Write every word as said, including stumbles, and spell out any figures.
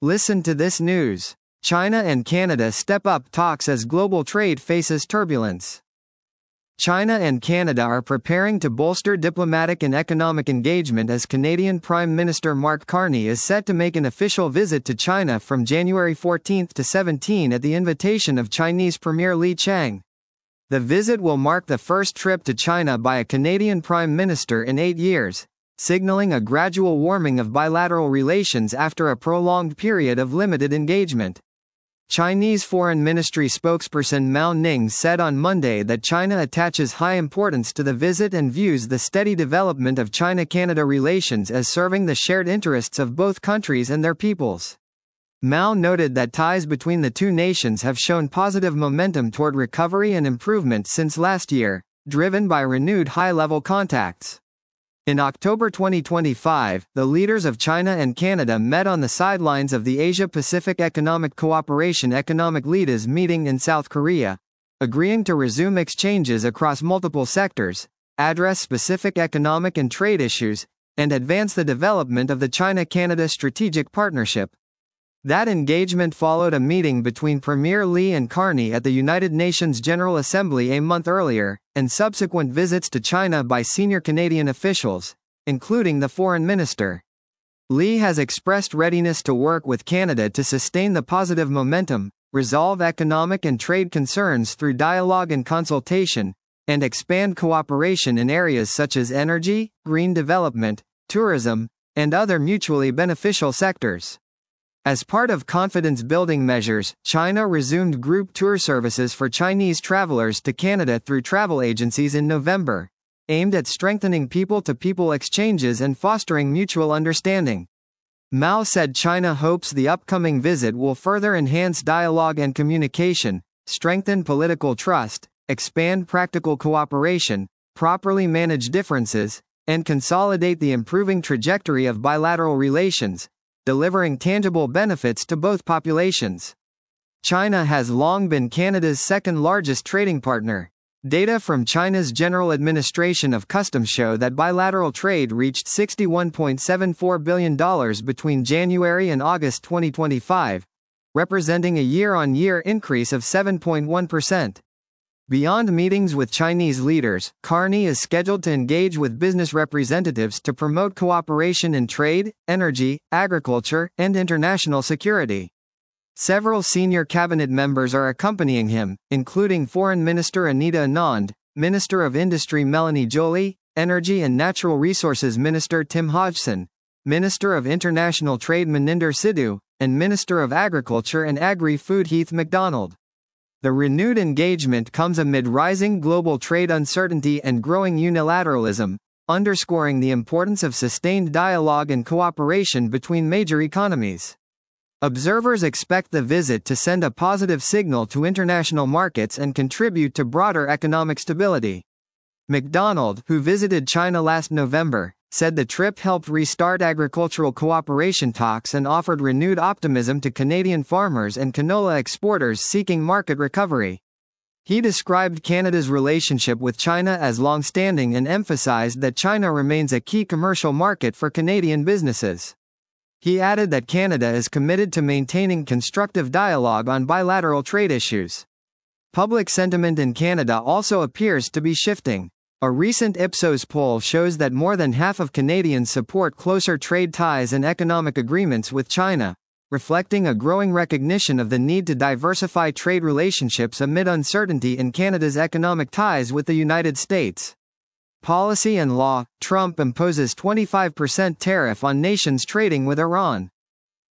Listen to this news. China and Canada step up talks as global trade faces turbulence. China and Canada are preparing to bolster diplomatic and economic engagement as Canadian Prime Minister Mark Carney is set to make an official visit to China from January fourteenth to seventeenth at the invitation of Chinese Premier Li Qiang. The visit will mark the first trip to China by a Canadian Prime Minister in eight years, signaling a gradual warming of bilateral relations after a prolonged period of limited engagement. Chinese Foreign Ministry spokesperson Mao Ning said on Monday that China attaches high importance to the visit and views the steady development of China-Canada relations as serving the shared interests of both countries and their peoples. Mao noted that ties between the two nations have shown positive momentum toward recovery and improvement since last year, driven by renewed high-level contacts. In October twenty twenty-five, the leaders of China and Canada met on the sidelines of the Asia-Pacific Economic Cooperation Economic Leaders meeting in South Korea, agreeing to resume exchanges across multiple sectors, address specific economic and trade issues, and advance the development of the China-Canada Strategic Partnership. That engagement followed a meeting between Premier Li and Carney at the United Nations General Assembly a month earlier, and subsequent visits to China by senior Canadian officials, including the foreign minister. Li has expressed readiness to work with Canada to sustain the positive momentum, resolve economic and trade concerns through dialogue and consultation, and expand cooperation in areas such as energy, green development, tourism, and other mutually beneficial sectors. As part of confidence-building measures, China resumed group tour services for Chinese travelers to Canada through travel agencies in November, aimed at strengthening people-to-people exchanges and fostering mutual understanding. Mao said China hopes the upcoming visit will further enhance dialogue and communication, strengthen political trust, expand practical cooperation, properly manage differences, and consolidate the improving trajectory of bilateral relations, delivering tangible benefits to both populations. China has long been Canada's second-largest trading partner. Data from China's General Administration of Customs show that bilateral trade reached sixty-one point seven four billion dollars between January and August twenty twenty-five, representing a year-on-year increase of seven point one percent. Beyond meetings with Chinese leaders, Carney is scheduled to engage with business representatives to promote cooperation in trade, energy, agriculture, and international security. Several senior cabinet members are accompanying him, including Foreign Minister Anita Anand, Minister of Industry Melanie Joly, Energy and Natural Resources Minister Tim Hodgson, Minister of International Trade Maninder Sidhu, and Minister of Agriculture and Agri-Food Heath MacDonald. The renewed engagement comes amid rising global trade uncertainty and growing unilateralism, underscoring the importance of sustained dialogue and cooperation between major economies. Observers expect the visit to send a positive signal to international markets and contribute to broader economic stability. MacDonald, who visited China last November, said the trip helped restart agricultural cooperation talks and offered renewed optimism to Canadian farmers and canola exporters seeking market recovery. He described Canada's relationship with China as long-standing and emphasized that China remains a key commercial market for Canadian businesses. He added that Canada is committed to maintaining constructive dialogue on bilateral trade issues. Public sentiment in Canada also appears to be shifting. A recent Ipsos poll shows that more than half of Canadians support closer trade ties and economic agreements with China, reflecting a growing recognition of the need to diversify trade relationships amid uncertainty in Canada's economic ties with the United States. Policy and law: Trump imposes twenty-five percent tariff on nations trading with Iran.